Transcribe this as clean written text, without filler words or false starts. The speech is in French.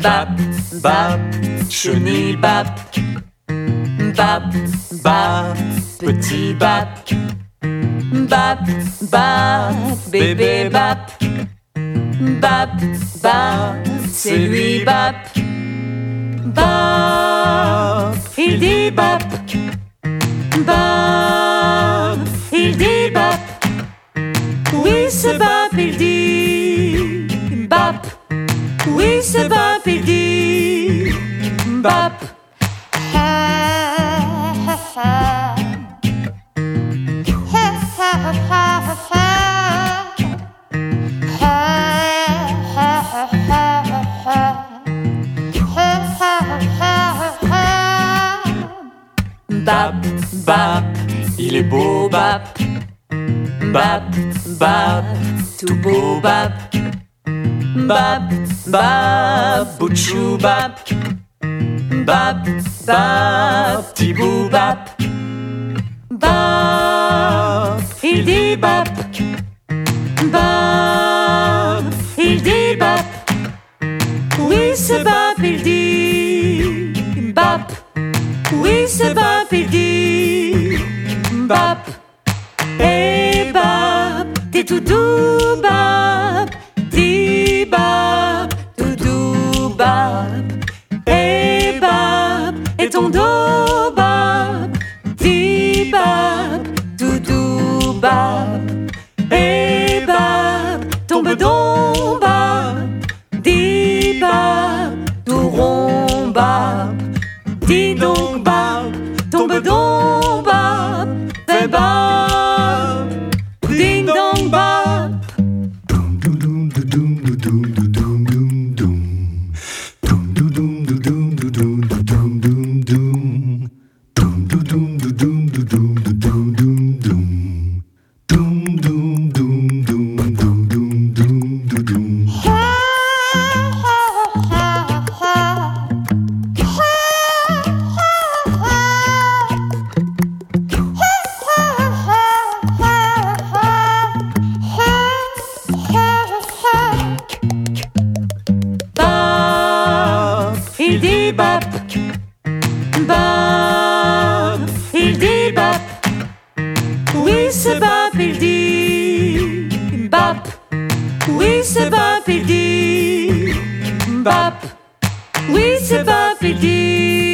Bap, bap, chenille bap. Bap, bap, petit bap. Bap, bap, bébé bap. Bap, bap, c'est lui bap. Bap, il dit bap. Bap, il dit bap. Oui, c'est bap, il dit bap. Oui, c'est bap, il dit bap. Bap, bap, il est beau bap. Bap, bap, tout beau bap. Bap, bap, bout de chou bap. Bap, bap, petit bout bap. Bap, il dit bap. Bap, il dit bap. Oui, c'est bap, il dit bap. Oui, c'est bap, il dit bap. Hey bap, t'es tout doux bap. Dis bap, tout doux bap. Hey bap, et ton dos bap. Dis bap, tout doux bap. Hey bap, ton bedon bap. Dis bap, tout rond bap. Dis donc bap, ton bedon bap. Fais bap, ding dong bap. Il dit bap. Bap, il dit bap. Oui, c'est bap, il dit bap. Oui, c'est bap, il dit bap. Oui, c'est bap, il dit